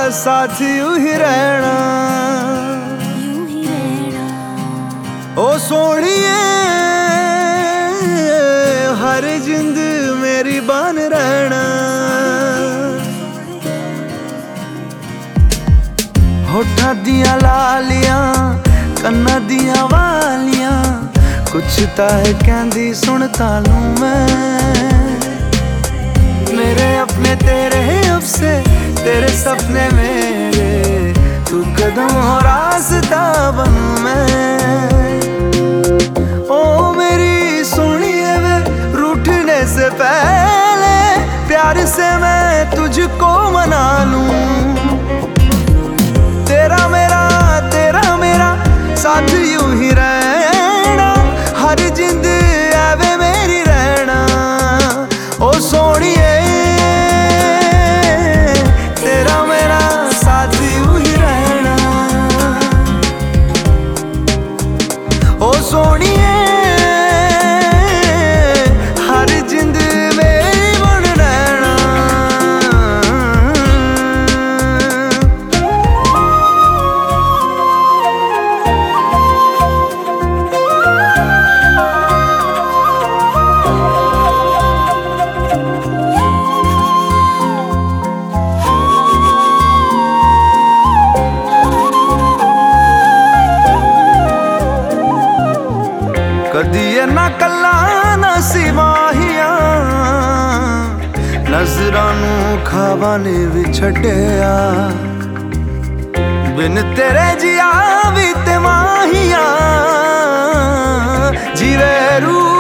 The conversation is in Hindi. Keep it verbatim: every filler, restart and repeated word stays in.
साथ यूं ही रहना, यूं ही रहना। ओ सोनिए हर जिंद मेरी बन रहना। होठा दिया लालियां कन्ना दिया वालियां, कुछ ता है कहंदी सुनता लूं मैं। मेरे अपने तेरे अब से तेरे सपने मेरे, तू कदम हो रास्ता बनूं मैं। ओ मेरी सोनिए वे रूठने से पहले प्यार से मैं तुझको मना लूं। तेरा मेरा तेरा मेरा साथ यूं ही रहना, हर जिंद आवे मेरी रहना। ओ सोनिए तेरा मेरा साथ यूं ही रहना। ओ सोनिए हर जिंद मेरी बन रहना। कदी ना कला ना सिवाहियां, नजरां नू खावां ने भी छड्डिया। बिन तेरे जिया भी ते माहियां, जीवे रू